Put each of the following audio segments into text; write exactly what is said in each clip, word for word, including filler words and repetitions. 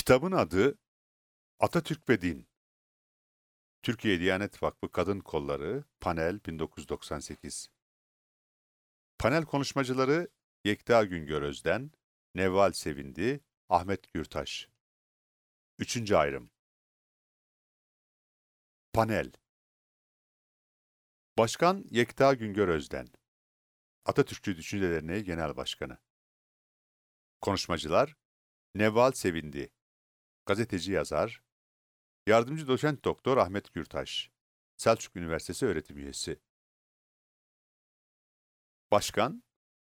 Kitabın adı Atatürk ve Din. Türkiye Diyanet Vakfı Kadın Kolları, Panel bin dokuz yüz doksan sekiz. Panel konuşmacıları Yekta Güngör Özden, Nevval Sevindi, Ahmet Gürtaş. Üçüncü ayrım. Panel. Başkan Yekta Güngör Özden. Atatürkçü Düşünce Derneği Genel Başkanı. Konuşmacılar Nevval Sevindi, gazeteci yazar, yardımcı doçent doktor Ahmet Gürtaş, Selçuk Üniversitesi öğretim üyesi. Başkan,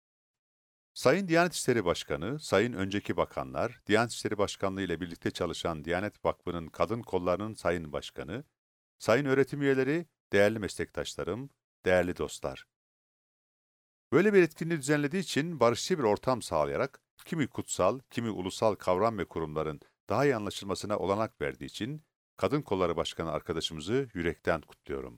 Sayın Diyanet İşleri Başkanı, Sayın önceki bakanlar, Diyanet İşleri Başkanlığı ile birlikte çalışan Diyanet Vakfı'nın kadın kollarının Sayın Başkanı, Sayın öğretim üyeleri, değerli meslektaşlarım, değerli dostlar. Böyle bir etkinliği düzenlediği için barışçı bir ortam sağlayarak, kimi kutsal, kimi ulusal kavram ve kurumların daha iyi anlaşılmasına olanak verdiği için, Kadın Kolları Başkanı arkadaşımızı yürekten kutluyorum.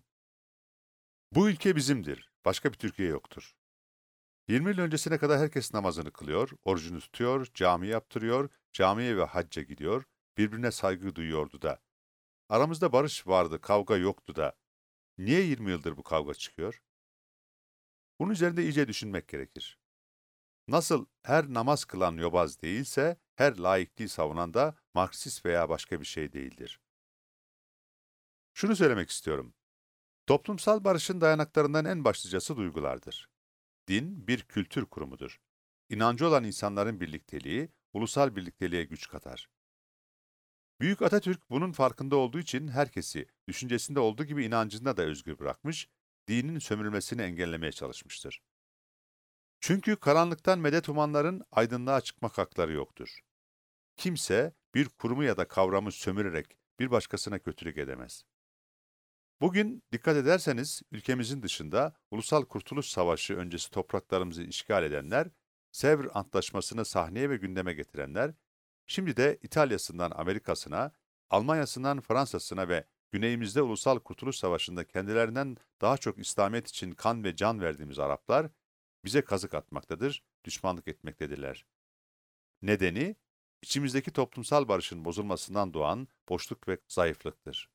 Bu ülke bizimdir, başka bir Türkiye yoktur. yirmi yıl öncesine kadar herkes namazını kılıyor, orucunu tutuyor, cami yaptırıyor, camiye ve hacca gidiyor, birbirine saygı duyuyordu da. Aramızda barış vardı, kavga yoktu da. Niye yirmi yıldır bu kavga çıkıyor? Bunun üzerinde iyice düşünmek gerekir. Nasıl her namaz kılan yobaz değilse, her laikliği savunan da Marksist veya başka bir şey değildir. Şunu söylemek istiyorum. Toplumsal barışın dayanaklarından en başlıcası duygulardır. Din bir kültür kurumudur. İnancı olan insanların birlikteliği, ulusal birlikteliğe güç katar. Büyük Atatürk bunun farkında olduğu için herkesi, düşüncesinde olduğu gibi inancında da özgür bırakmış, dinin sömürülmesini engellemeye çalışmıştır. Çünkü karanlıktan medet umanların aydınlığa çıkmak hakları yoktur. Kimse bir kurumu ya da kavramı sömürerek bir başkasına kötülük edemez. Bugün dikkat ederseniz ülkemizin dışında Ulusal Kurtuluş Savaşı öncesi topraklarımızı işgal edenler, Sevr Antlaşması'nı sahneye ve gündeme getirenler, şimdi de İtalya'sından Amerika'sına, Almanya'sından Fransa'sına ve güneyimizde Ulusal Kurtuluş Savaşı'nda kendilerinden daha çok İslamiyet için kan ve can verdiğimiz Araplar, bize kazık atmaktadır, düşmanlık etmektedirler. Nedeni, içimizdeki toplumsal barışın bozulmasından doğan boşluk ve zayıflıktır.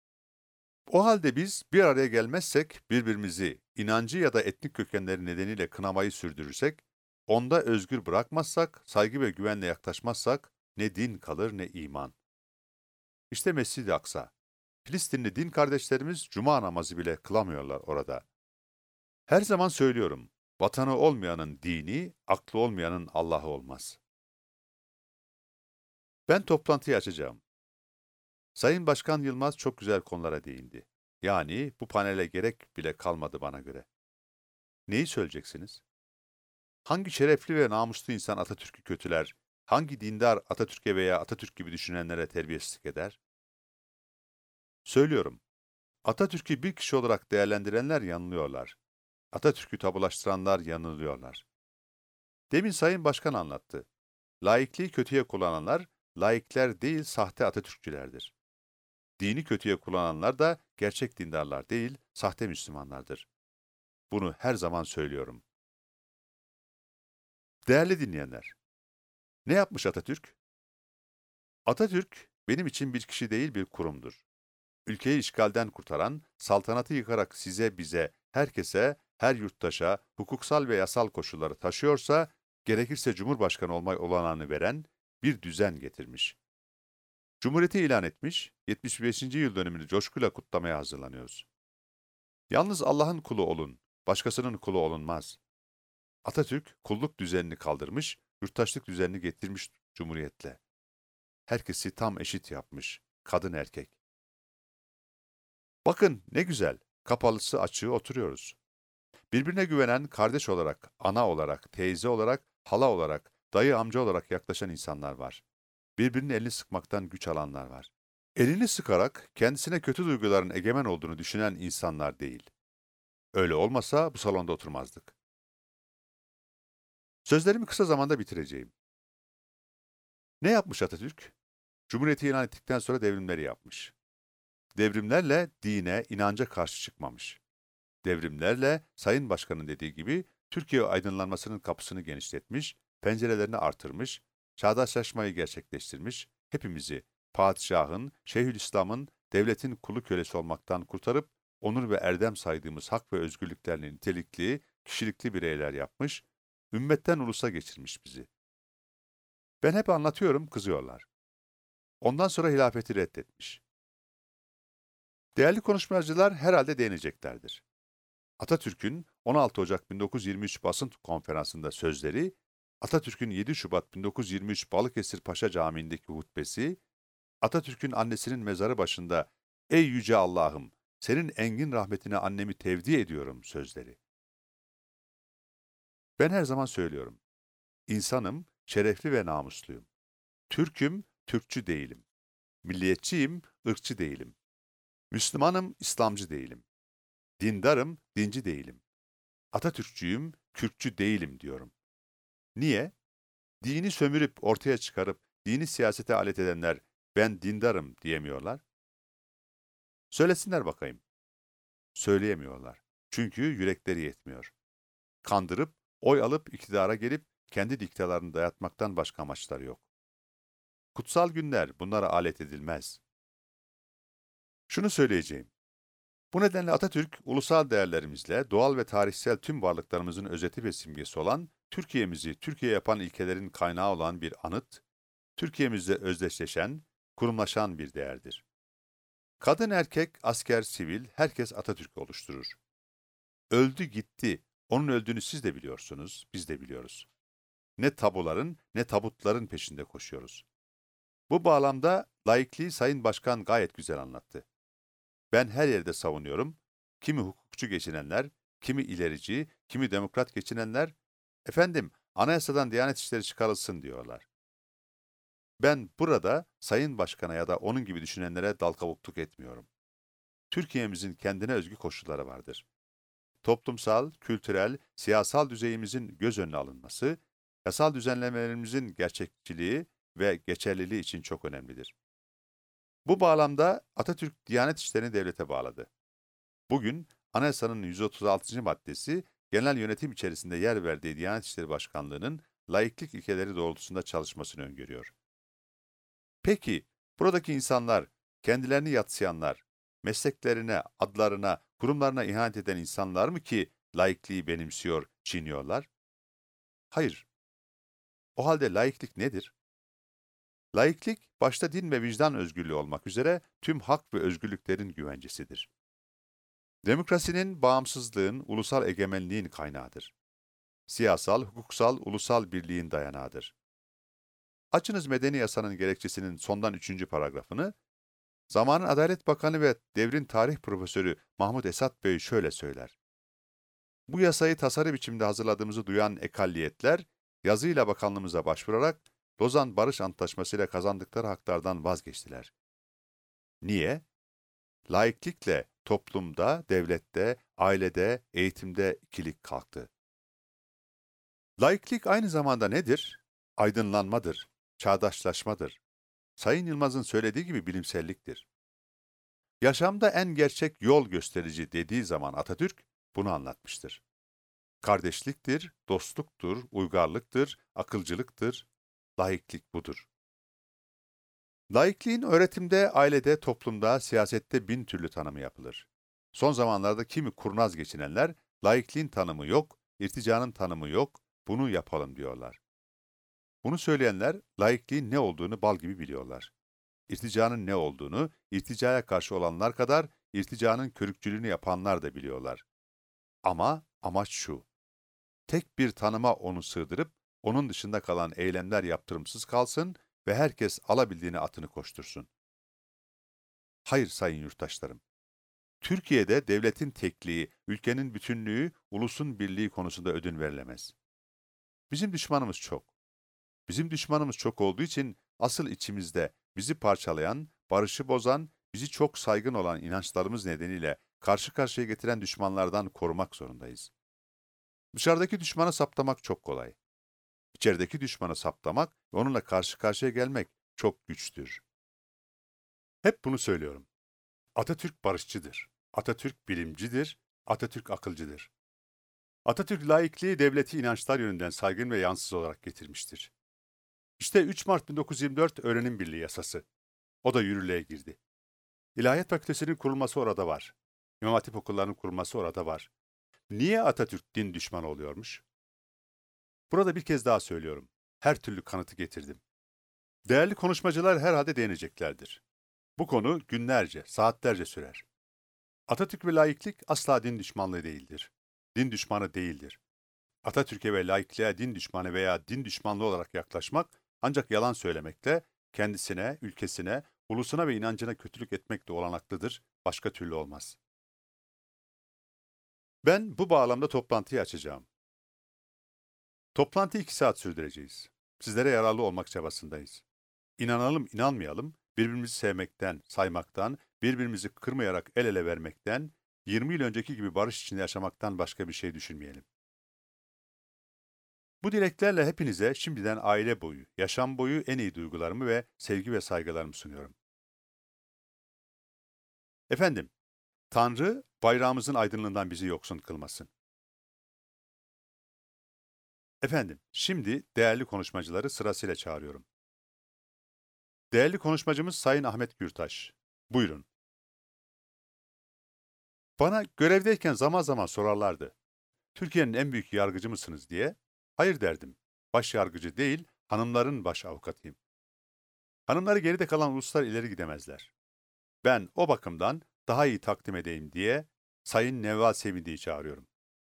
O halde biz bir araya gelmezsek, birbirimizi inancı ya da etnik kökenleri nedeniyle kınamayı sürdürürsek, onda özgür bırakmazsak, saygı ve güvenle yaklaşmazsak ne din kalır ne iman. İşte Mescid-i Aksa. Filistinli din kardeşlerimiz cuma namazı bile kılamıyorlar orada. Her zaman söylüyorum, vatanı olmayanın dini, aklı olmayanın Allah'ı olmaz. Ben toplantıyı açacağım. Sayın Başkan Yılmaz çok güzel konulara değindi. Yani bu panele gerek bile kalmadı bana göre. Neyi söyleyeceksiniz? Hangi şerefli ve namuslu insan Atatürk'ü kötüler, hangi dindar Atatürk'e veya Atatürk gibi düşünenlere terbiyesizlik eder? Söylüyorum, Atatürk'ü bir kişi olarak değerlendirenler yanılıyorlar. Atatürk'ü tabulaştıranlar yanılıyorlar. Demin Sayın Başkan anlattı. Laikliği kötüye kullananlar, laikler değil sahte Atatürkçülerdir. Dini kötüye kullananlar da gerçek dindarlar değil, sahte Müslümanlardır. Bunu her zaman söylüyorum. Değerli dinleyenler, ne yapmış Atatürk? Atatürk, benim için bir kişi değil bir kurumdur. Ülkeyi işgalden kurtaran, saltanatı yıkarak size, bize, herkese, her yurttaşa hukuksal ve yasal koşulları taşıyorsa, gerekirse Cumhurbaşkanı olma olanağını veren bir düzen getirmiş. Cumhuriyeti ilan etmiş, yetmiş beşinci yıl dönümünü coşkuyla kutlamaya hazırlanıyoruz. Yalnız Allah'ın kulu olun, başkasının kulu olunmaz. Atatürk kulluk düzenini kaldırmış, yurttaşlık düzenini getirmiş Cumhuriyetle. Herkesi tam eşit yapmış, kadın erkek. Bakın ne güzel, kapalısı açığı oturuyoruz. Birbirine güvenen kardeş olarak, ana olarak, teyze olarak, hala olarak, dayı amca olarak yaklaşan insanlar var. Birbirinin elini sıkmaktan güç alanlar var. Elini sıkarak kendisine kötü duyguların egemen olduğunu düşünen insanlar değil. Öyle olmasa bu salonda oturmazdık. Sözlerimi kısa zamanda bitireceğim. Ne yapmış Atatürk? Cumhuriyeti ilan ettikten sonra devrimleri yapmış. Devrimlerle dine, inanca karşı çıkmamış. Devrimlerle Sayın Başkan'ın dediği gibi Türkiye aydınlanmasının kapısını genişletmiş, pencerelerini artırmış, çağdaşlaşmayı gerçekleştirmiş, hepimizi padişahın, Şeyhülislam'ın, devletin kulu kölesi olmaktan kurtarıp onur ve erdem saydığımız hak ve özgürlüklerle nitelikli, kişilikli bireyler yapmış, ümmetten ulusa geçirmiş bizi. Ben hep anlatıyorum, kızıyorlar. Ondan sonra hilafeti reddetmiş. Değerli konuşmacılar herhalde değineceklerdir. Atatürk'ün on altı Ocak bin dokuz yüz yirmi üç basın konferansında sözleri, Atatürk'ün yedi Şubat bin dokuz yüz yirmi üç Balıkesir Paşa Camii'ndeki hutbesi, Atatürk'ün annesinin mezarı başında "Ey yüce Allah'ım, senin engin rahmetine annemi tevdi ediyorum" sözleri. Ben her zaman söylüyorum. İnsanım, şerefli ve namusluyum. Türk'üm, Türkçü değilim. Milliyetçiyim, ırkçı değilim. Müslümanım, İslamcı değilim. Dindarım, dinci değilim. Atatürkçüyüm, Kürtçü değilim diyorum. Niye? Dini sömürüp ortaya çıkarıp dini siyasete alet edenler ben dindarım diyemiyorlar. Söylesinler bakayım. Söyleyemiyorlar. Çünkü yürekleri yetmiyor. Kandırıp, oy alıp iktidara gelip kendi diktalarını dayatmaktan başka amaçları yok. Kutsal günler bunlara alet edilmez. Şunu söyleyeceğim. Bu nedenle Atatürk, ulusal değerlerimizle doğal ve tarihsel tüm varlıklarımızın özeti ve simgesi olan, Türkiye'mizi Türkiye yapan ilkelerin kaynağı olan bir anıt, Türkiye'mizle özdeşleşen, kurumlaşan bir değerdir. Kadın, erkek, asker, sivil, herkes Atatürk oluşturur. Öldü gitti, onun öldüğünü siz de biliyorsunuz, biz de biliyoruz. Ne tabuların ne tabutların peşinde koşuyoruz. Bu bağlamda laikliği Sayın Başkan gayet güzel anlattı. Ben her yerde savunuyorum. Kimi hukukçu geçinenler, kimi ilerici, kimi demokrat geçinenler, efendim anayasadan Diyanet İşleri çıkarılsın diyorlar. Ben burada Sayın Başkan'a ya da onun gibi düşünenlere dal kavukluk etmiyorum. Türkiye'mizin kendine özgü koşulları vardır. Toplumsal, kültürel, siyasal düzeyimizin göz önüne alınması, yasal düzenlemelerimizin gerçekçiliği ve geçerliliği için çok önemlidir. Bu bağlamda Atatürk Diyanet İşlerini devlete bağladı. Bugün Anayasanın yüz otuz altıncı maddesi genel yönetim içerisinde yer verdiği Diyanet İşleri Başkanlığı'nın laiklik ilkeleri doğrultusunda çalışmasını öngörüyor. Peki, buradaki insanlar, kendilerini yadsıyanlar, mesleklerine, adlarına, kurumlarına ihanet eden insanlar mı ki laikliği benimsiyor, çiğniyorlar? Hayır. O halde laiklik nedir? Laiklik, başta din ve vicdan özgürlüğü olmak üzere tüm hak ve özgürlüklerin güvencesidir. Demokrasinin, bağımsızlığın, ulusal egemenliğin kaynağıdır. Siyasal, hukuksal, ulusal birliğin dayanağıdır. Açınız Medeni Yasa'nın gerekçesinin sondan üçüncü paragrafını, zamanın Adalet Bakanı ve devrin tarih profesörü Mahmut Esat Bey şöyle söyler. Bu yasayı tasarı biçimde hazırladığımızı duyan ekalliyetler, yazıyla bakanlığımıza başvurarak Lozan Barış Antlaşması ile kazandıkları haklardan vazgeçtiler. Niye? Laiklikle toplumda, devlette, ailede, eğitimde ikilik kalktı. Laiklik aynı zamanda nedir? Aydınlanmadır, çağdaşlaşmadır. Sayın Yılmaz'ın söylediği gibi bilimselliktir. Yaşamda en gerçek yol gösterici dediği zaman Atatürk bunu anlatmıştır. Kardeşliktir, dostluktur, uygarlıktır, akılcılıktır, laiklik budur. Laikliğin öğretimde, ailede, toplumda, siyasette bin türlü tanımı yapılır. Son zamanlarda kimi kurnaz geçinenler, laikliğin tanımı yok, irticanın tanımı yok, bunu yapalım diyorlar. Bunu söyleyenler, laikliğin ne olduğunu bal gibi biliyorlar. İrticanın ne olduğunu, irticaya karşı olanlar kadar irticanın körükçülüğünü yapanlar da biliyorlar. Ama amaç şu, tek bir tanıma onu sığdırıp, onun dışında kalan eylemler yaptırımsız kalsın ve herkes alabildiğine atını koştursun. Hayır sayın yurttaşlarım. Türkiye'de devletin tekliği, ülkenin bütünlüğü, ulusun birliği konusunda ödün verilemez. Bizim düşmanımız çok. Bizim düşmanımız çok olduğu için asıl içimizde bizi parçalayan, barışı bozan, bizi çok saygın olan inançlarımız nedeniyle karşı karşıya getiren düşmanlardan korumak zorundayız. Dışarıdaki düşmanı saptamak çok kolay. İçerideki düşmanı saptamak ve onunla karşı karşıya gelmek çok güçtür. Hep bunu söylüyorum. Atatürk barışçıdır. Atatürk bilimcidir. Atatürk akılcıdır. Atatürk laikliği devleti inançlar yönünden saygın ve yansız olarak getirmiştir. İşte üç Mart bin dokuz yüz yirmi dört Öğrenim Birliği Yasası. O da yürürlüğe girdi. İlahiyat Fakültesi'nin kurulması orada var. İmam Hatip okullarının kurulması orada var. Niye Atatürk din düşmanı oluyormuş? Burada bir kez daha söylüyorum. Her türlü kanıtı getirdim. Değerli konuşmacılar herhalde değineceklerdir. Bu konu günlerce, saatlerce sürer. Atatürk ve laiklik asla din düşmanlığı değildir. Din düşmanı değildir. Atatürk'e ve laikliğe din düşmanı veya din düşmanlığı olarak yaklaşmak ancak yalan söylemekle, kendisine, ülkesine, ulusuna ve inancına kötülük etmekle olanaklıdır, başka türlü olmaz. Ben bu bağlamda toplantıyı açacağım. Toplantıyı iki saat sürdüreceğiz. Sizlere yararlı olmak çabasındayız. İnanalım, inanmayalım, birbirimizi sevmekten, saymaktan, birbirimizi kırmayarak el ele vermekten, yirmi yıl önceki gibi barış içinde yaşamaktan başka bir şey düşünmeyelim. Bu dileklerle hepinize şimdiden aile boyu, yaşam boyu en iyi duygularımı ve sevgi ve saygılarımı sunuyorum. Efendim, Tanrı bayrağımızın aydınlığından bizi yoksun kılmasın. Efendim, şimdi değerli konuşmacıları sırasıyla çağırıyorum. Değerli konuşmacımız Sayın Ahmet Gürtaş. Buyurun. Bana görevdeyken zaman zaman sorarlardı. Türkiye'nin en büyük yargıcı mısınız diye. Hayır derdim. Baş yargıcı değil, hanımların baş avukatıyım. Hanımları geride kalan uluslar ileri gidemezler. Ben o bakımdan daha iyi takdim edeyim diye Sayın Nevval Sevindi'yi çağırıyorum.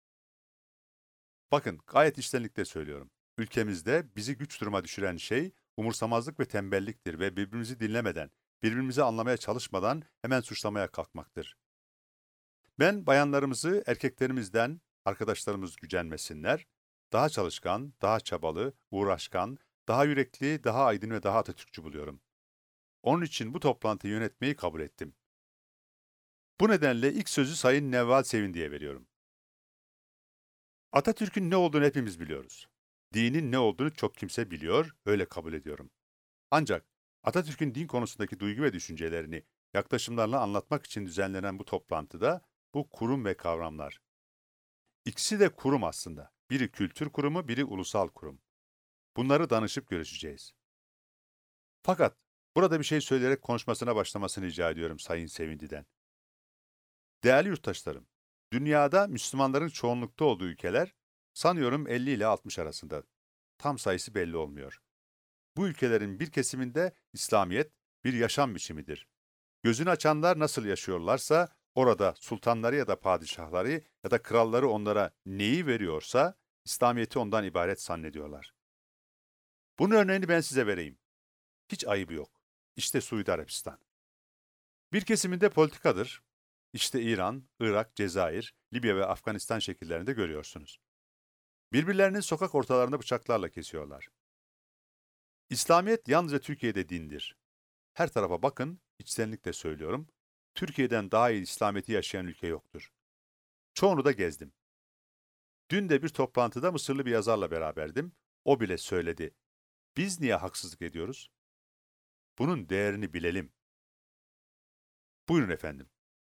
Bakın, gayet içtenlikle söylüyorum. Ülkemizde bizi güç duruma düşüren şey umursamazlık ve tembelliktir ve birbirimizi dinlemeden, birbirimizi anlamaya çalışmadan hemen suçlamaya kalkmaktır. Ben bayanlarımızı erkeklerimizden, arkadaşlarımız gücenmesinler, daha çalışkan, daha çabalı, uğraşkan, daha yürekli, daha aydın ve daha Atatürkçü buluyorum. Onun için bu toplantıyı yönetmeyi kabul ettim. Bu nedenle ilk sözü Sayın Nevval Sevindi'ye veriyorum. Atatürk'ün ne olduğunu hepimiz biliyoruz. Dinin ne olduğunu çok kimse biliyor, öyle kabul ediyorum. Ancak Atatürk'ün din konusundaki duygu ve düşüncelerini yaklaşımlarla anlatmak için düzenlenen bu toplantıda bu kurum ve kavramlar. İkisi de kurum aslında. Biri kültür kurumu, biri ulusal kurum. Bunları danışıp görüşeceğiz. Fakat burada bir şey söyleyerek konuşmasına başlamasını rica ediyorum Sayın Sevindi'den. Değerli yurttaşlarım, dünyada Müslümanların çoğunlukta olduğu ülkeler sanıyorum elli ile altmış arasında. Tam sayısı belli olmuyor. Bu ülkelerin bir kesiminde İslamiyet bir yaşam biçimidir. Gözünü açanlar nasıl yaşıyorlarsa orada sultanları ya da padişahları ya da kralları onlara neyi veriyorsa İslamiyet'i ondan ibaret zannediyorlar. Bunun örneğini ben size vereyim. Hiç ayıbı yok. İşte Suudi Arabistan. Bir kesiminde politikadır. İşte İran, Irak, Cezayir, Libya ve Afganistan şekillerinde görüyorsunuz. Birbirlerinin sokak ortalarında bıçaklarla kesiyorlar. İslamiyet yalnızca Türkiye'de dindir. Her tarafa bakın, içtenlikle söylüyorum. Türkiye'den daha iyi İslamiyet'i yaşayan ülke yoktur. Çoğunu da gezdim. Dün de bir toplantıda Mısırlı bir yazarla beraberdim. O bile söyledi. Biz niye haksızlık ediyoruz? Bunun değerini bilelim. Buyurun efendim.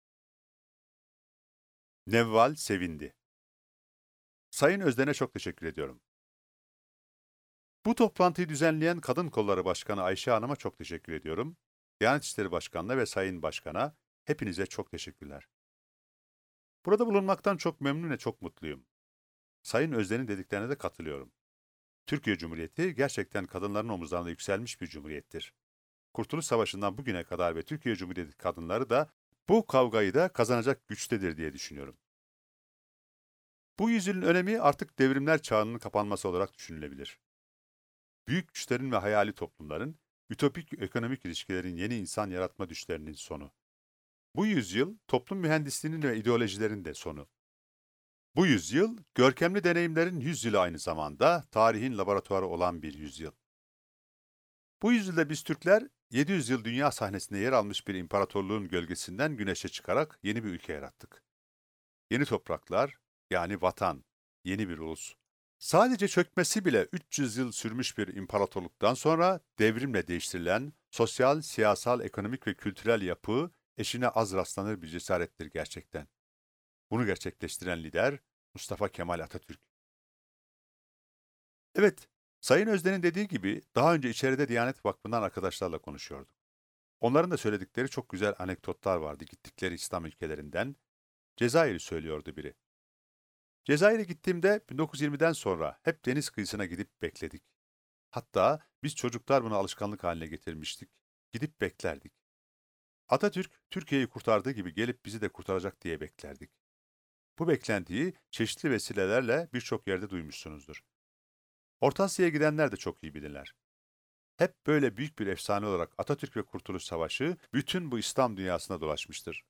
Nevval Sevindi. Sayın Özden'e çok teşekkür ediyorum. Bu toplantıyı düzenleyen Kadın Kolları Başkanı Ayşe Hanım'a çok teşekkür ediyorum. Diyanet İşleri Başkanı'na ve Sayın Başkan'a hepinize çok teşekkürler. Burada bulunmaktan çok memnun ve çok mutluyum. Sayın Özden'in dediklerine de katılıyorum. Türkiye Cumhuriyeti gerçekten kadınların omuzlarında yükselmiş bir cumhuriyettir. Kurtuluş Savaşı'ndan bugüne kadar ve Türkiye Cumhuriyeti kadınları da bu kavgayı da kazanacak güçtedir diye düşünüyorum. Bu yüzyılın önemi artık devrimler çağının kapanması olarak düşünülebilir. Büyük güçlerin ve hayali toplumların, ütopik ekonomik ilişkilerin yeni insan yaratma düşlerinin sonu. Bu yüzyıl toplum mühendisliğinin ve ideolojilerin de sonu. Bu yüzyıl görkemli deneyimlerin yüzyılı aynı zamanda tarihin laboratuvarı olan bir yüzyıl. Bu yüzyılda biz Türkler yedi yüz yıl dünya sahnesinde yer almış bir imparatorluğun gölgesinden güneşe çıkarak yeni bir ülke yarattık. Yeni topraklar, yani vatan, yeni bir ulus. Sadece çökmesi bile üç yüz yıl sürmüş bir imparatorluktan sonra devrimle değiştirilen sosyal, siyasal, ekonomik ve kültürel yapı eşine az rastlanır bir cesarettir gerçekten. Bunu gerçekleştiren lider Mustafa Kemal Atatürk. Evet, Sayın Özden'in dediği gibi daha önce içeride Diyanet Vakfı'ndan arkadaşlarla konuşuyorduk. Onların da söyledikleri çok güzel anekdotlar vardı gittikleri İslam ülkelerinden. Cezayir'i söylüyordu biri. Cezayir'e gittiğimde bin dokuz yüz yirmiden sonra hep deniz kıyısına gidip bekledik. Hatta biz çocuklar bunu alışkanlık haline getirmiştik. Gidip beklerdik. Atatürk, Türkiye'yi kurtardığı gibi gelip bizi de kurtaracak diye beklerdik. Bu beklentiyi çeşitli vesilelerle birçok yerde duymuşsunuzdur. Orta Asya'ya gidenler de çok iyi bilirler. Hep böyle büyük bir efsane olarak Atatürk ve Kurtuluş Savaşı bütün bu İslam dünyasına dolaşmıştır.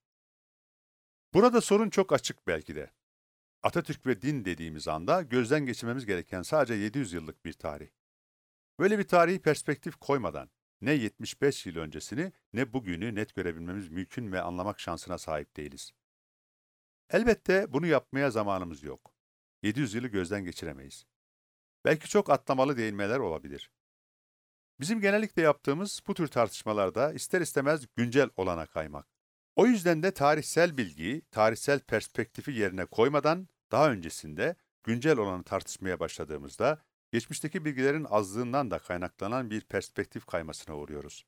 Burada sorun çok açık belki de. Atatürk ve din dediğimiz anda gözden geçirmemiz gereken sadece yedi yüz yıllık bir tarih. Böyle bir tarihi perspektif koymadan ne yetmiş beş yıl öncesini ne bugünü net görebilmemiz mümkün ve anlamak şansına sahip değiliz. Elbette bunu yapmaya zamanımız yok. yedi yüz yılı gözden geçiremeyiz. Belki çok atlamalı değinmeler olabilir. Bizim genellikle yaptığımız bu tür tartışmalarda ister istemez güncel olana kaymak. O yüzden de tarihsel bilgiyi, tarihsel perspektifi yerine koymadan daha öncesinde güncel olanı tartışmaya başladığımızda geçmişteki bilgilerin azlığından da kaynaklanan bir perspektif kaymasına uğruyoruz.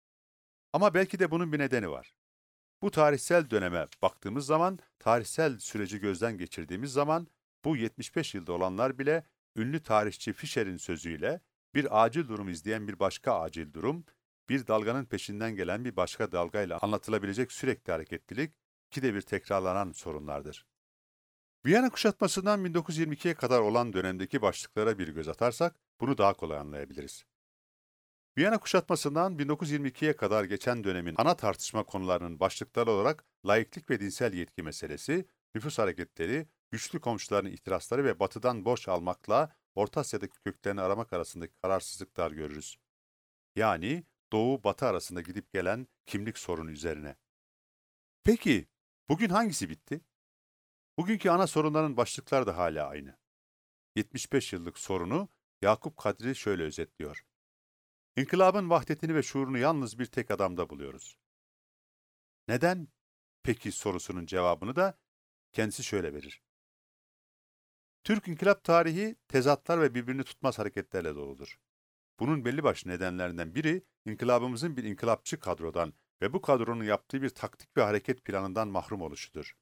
Ama belki de bunun bir nedeni var. Bu tarihsel döneme baktığımız zaman, tarihsel süreci gözden geçirdiğimiz zaman bu yetmiş beş yılda olanlar bile ünlü tarihçi Fischer'in sözüyle bir acil durum izleyen bir başka acil durum, bir dalganın peşinden gelen bir başka dalgayla anlatılabilecek sürekli hareketlilik, ikide bir tekrarlanan sorunlardır. Viyana kuşatmasından bin dokuz yüz yirmi ikiye kadar olan dönemdeki başlıklara bir göz atarsak bunu daha kolay anlayabiliriz. Viyana kuşatmasından bin dokuz yüz yirmi ikiye kadar geçen dönemin ana tartışma konularının başlıkları olarak laiklik ve dinsel yetki meselesi, nüfus hareketleri, güçlü komşuların ihtirasları ve batıdan borç almakla Orta Asya'daki köklerini aramak arasındaki kararsızlıklar görürüz. Yani Doğu-Batı arasında gidip gelen kimlik sorunu üzerine. Peki, bugün hangisi bitti? Bugünkü ana sorunların başlıkları da hala aynı. yetmiş beş yıllık sorunu Yakup Kadri şöyle özetliyor. İnkılabın vahdetini ve şuurunu yalnız bir tek adamda buluyoruz. Neden? Peki sorusunun cevabını da kendisi şöyle verir. Türk inkılap tarihi tezatlar ve birbirini tutmaz hareketlerle doludur. Bunun belli başlı nedenlerinden biri, inkılabımızın bir inkılapçı kadrodan ve bu kadronun yaptığı bir taktik ve hareket planından mahrum oluşudur.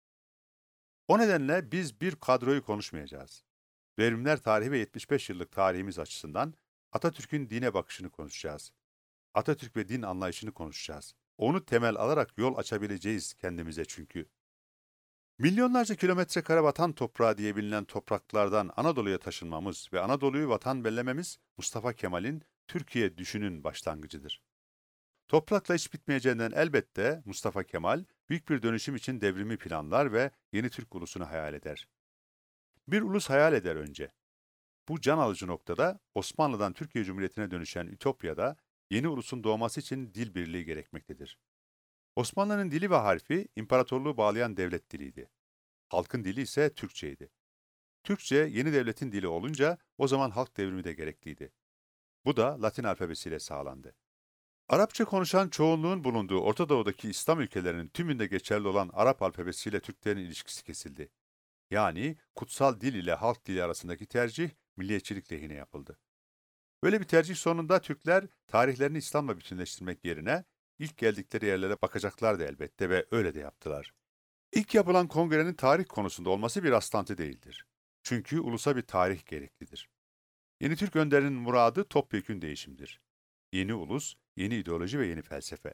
O nedenle biz bir kadroyu konuşmayacağız. Devrimler tarihi ve yetmiş beş yıllık tarihimiz açısından Atatürk'ün dine bakışını konuşacağız. Atatürk ve din anlayışını konuşacağız. Onu temel alarak yol açabileceğiz kendimize çünkü. Milyonlarca kilometre kare vatan toprağı diye bilinen topraklardan Anadolu'ya taşınmamız ve Anadolu'yu vatan bellememiz Mustafa Kemal'in Türkiye düşünün başlangıcıdır. Toprakla iş bitmeyeceğinden elbette Mustafa Kemal büyük bir dönüşüm için devrimi planlar ve yeni Türk ulusunu hayal eder. Bir ulus hayal eder önce. Bu can alıcı noktada Osmanlı'dan Türkiye Cumhuriyeti'ne dönüşen Ütopya'da yeni ulusun doğması için dil birliği gerekmektedir. Osmanlı'nın dili ve harfi imparatorluğu bağlayan devlet diliydi. Halkın dili ise Türkçeydi. Türkçe yeni devletin dili olunca o zaman halk devrimi de gerekliydi. Bu da Latin alfabesiyle sağlandı. Arapça konuşan çoğunluğun bulunduğu Orta Doğu'daki İslam ülkelerinin tümünde geçerli olan Arap alfabesiyle Türklerin ilişkisi kesildi. Yani kutsal dil ile halk dili arasındaki tercih milliyetçilik lehine yapıldı. Böyle bir tercih sonunda Türkler tarihlerini İslam'la bütünleştirmek yerine ilk geldikleri yerlere bakacaklardı elbette ve öyle de yaptılar. İlk yapılan kongrenin tarih konusunda olması bir rastlantı değildir. Çünkü ulusa bir tarih gereklidir. Yeni Türk önderinin muradı topyekün değişimdir. Yeni ulus, yeni ideoloji ve yeni felsefe.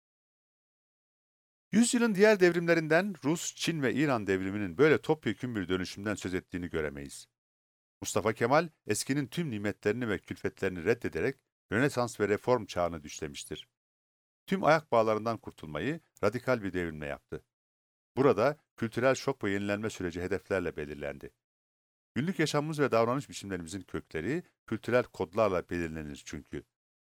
Yüzyılın diğer devrimlerinden Rus, Çin ve İran devriminin böyle topyekün bir dönüşümden söz ettiğini göremeyiz. Mustafa Kemal, eskinin tüm nimetlerini ve külfetlerini reddederek Rönesans ve reform çağını düşlemiştir. Tüm ayak bağlarından kurtulmayı radikal bir devrimle yaptı. Burada kültürel şok ve yenilenme süreci hedeflerle belirlendi. Günlük yaşamımız ve davranış biçimlerimizin kökleri kültürel kodlarla belirlenir çünkü.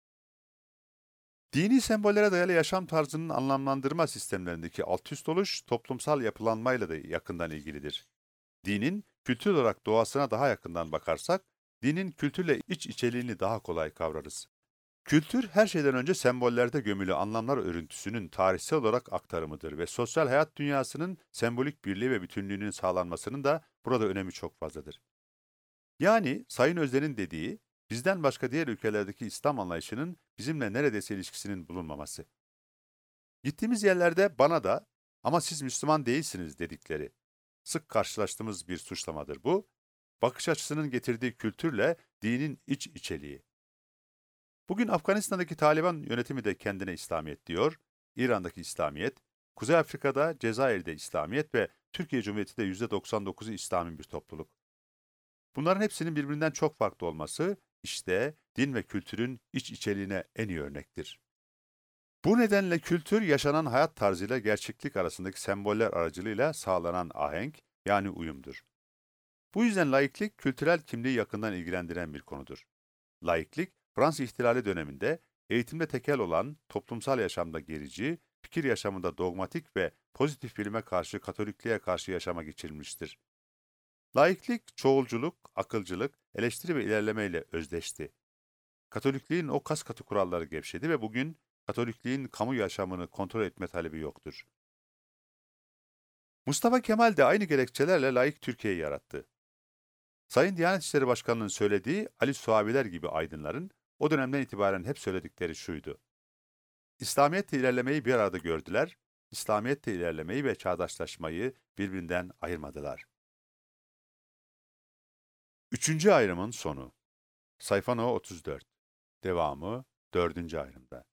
Dini sembollere dayalı yaşam tarzının anlamlandırma sistemlerindeki altüst oluş, toplumsal yapılanmayla da yakından ilgilidir. Dinin, kültür olarak doğasına daha yakından bakarsak, dinin kültürle iç içeliğini daha kolay kavrarız. Kültür, her şeyden önce sembollerde gömülü anlamlar örüntüsünün tarihsel olarak aktarımıdır ve sosyal hayat dünyasının sembolik birliği ve bütünlüğünün sağlanmasının da burada önemi çok fazladır. Yani Sayın Özden'in dediği, bizden başka diğer ülkelerdeki İslam anlayışının bizimle neredeyse ilişkisinin bulunmaması. Gittiğimiz yerlerde bana da ama siz Müslüman değilsiniz dedikleri sık karşılaştığımız bir suçlamadır bu. Bakış açısının getirdiği kültürle dinin iç içeliği. Bugün Afganistan'daki Taliban yönetimi de kendine İslamiyet diyor, İran'daki İslamiyet, Kuzey Afrika'da, Cezayir'de İslamiyet ve Türkiye Cumhuriyeti'de yüzde doksan dokuzu İslami bir topluluk. Bunların hepsinin birbirinden çok farklı olması, işte din ve kültürün iç içeliğine en iyi örnektir. Bu nedenle kültür, yaşanan hayat tarzıyla gerçeklik arasındaki semboller aracılığıyla sağlanan ahenk, yani uyumdur. Bu yüzden laiklik, kültürel kimliği yakından ilgilendiren bir konudur. Laiklik, Fransız İhtilali döneminde eğitimde tekel olan, toplumsal yaşamda gerici, fikir yaşamında dogmatik ve pozitif bilime karşı Katolikliğe karşı yaşama geçirilmiştir. Laiklik, çoğulculuk, akılcılık, eleştiri ve ilerlemeyle özdeşti. Katolikliğin o kas katı kuralları gevşedi ve bugün Katolikliğin kamu yaşamını kontrol etme talebi yoktur. Mustafa Kemal de aynı gerekçelerle laik Türkiye'yi yarattı. Sayın Diyanet İşleri Başkanı'nın söylediği Ali Suaviler gibi aydınların o dönemden itibaren hep söyledikleri şuydu. İslamiyetle ilerlemeyi bir arada gördüler, İslamiyetle ilerlemeyi ve çağdaşlaşmayı birbirinden ayırmadılar. Üçüncü ayrımın sonu. Sayfa no otuz dört. Devamı dördüncü ayrımda.